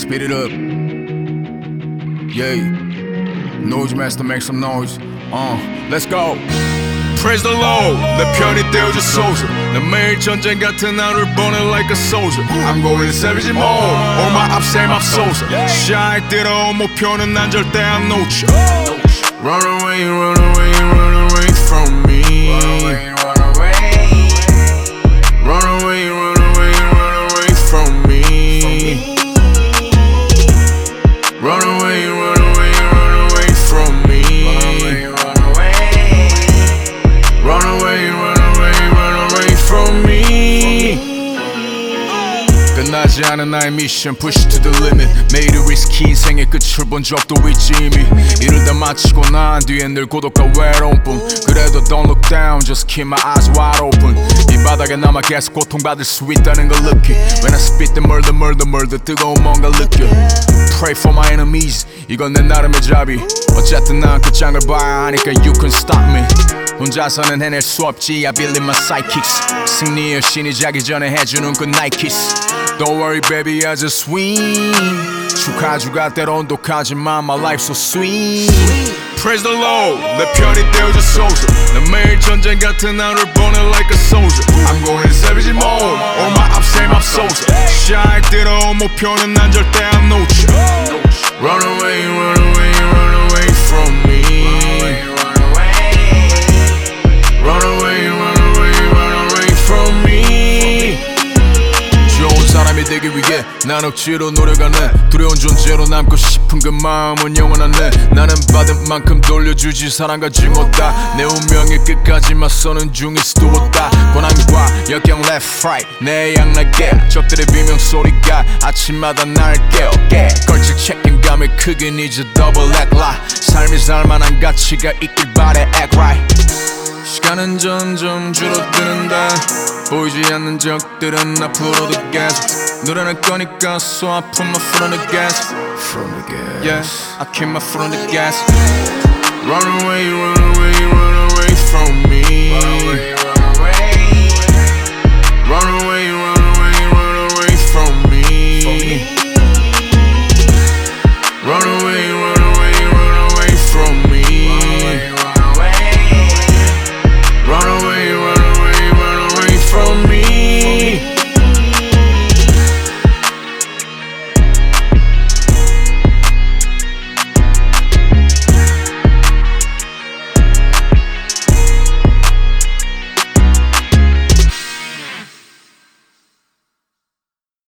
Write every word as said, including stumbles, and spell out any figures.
Speed it up. Yeah. Noise master, make some noise. Uh, let's go. Praise the Lord. 내 편이 되어주소서. 난 매일 전쟁 같은 하루를 보내 like a soldier. I'm going savage mode. All my ups and 맙소사. 시야에 들어온 목표는 난 절대 안 놓쳐. Run away, run away, run away from me. Run away, run away, run away, run away from me. Run away, run away, run away from me. Run away, run away, run away, run away from me. 끝나지 않은 나의 미션 push to the limit. 매일의 리스키 인생의 끝을 본 적도 있지 이미. 일을 다 마치고 난 뒤엔 늘 고독과 외로움뿐. 그래도 don't look down, just keep my eyes wide open. 이 바닥에 남아 계속 고통받을 수 있다는 걸 느끼. When I spit the murder, murder, murder 뜨거운 뭔가 느껴. Pray for my enemies, 이건 내 나름의 자비. 어쨌든 난 끝장을 봐야 하니까 you can stop me. 혼자서는 해낼 수 없지, I believe my psychics. 승리의 신이 자기 전에 해주는 그 night kiss. Don't worry baby, I just win. 축하주가 때론 독하지만 my life so sweet. Praise the Lord, 내 편이 되어주소서. 난 매일 전쟁 같은 하루를 보내 like a soldier. I'm going savage mode, all my ups and 맙소사. 시야에 들어온 목표는 난 절대 안 놓쳐. Run away, run away, run away from me. Run away, run away, run away from me. 좋은 사람이 되기 위해 난 억지로 노력하네. 두려운 존재로 남고 싶은 그 마음은 영원하네. 나는 받은 만큼 돌려주지 사랑 가지 못하. 내 운명의 끝까지 맞서는 중일 수도 없다. 고난과 역경 left right 내 양날개. 적들의 비명소리가 아침마다 날 깨워. 걸칠 책임감을 크게 잊어 double act lie. 삶이 살만한 가치가 있길 바래 act right. 시간은 점점 줄어드는데 보이지 않는 적들은 앞으로도 계속 늘어날 거니까 so I put my foot on the gas. From the gas. Yeah, I keep my foot on the gas. Run away, run away, run away from me. Run away,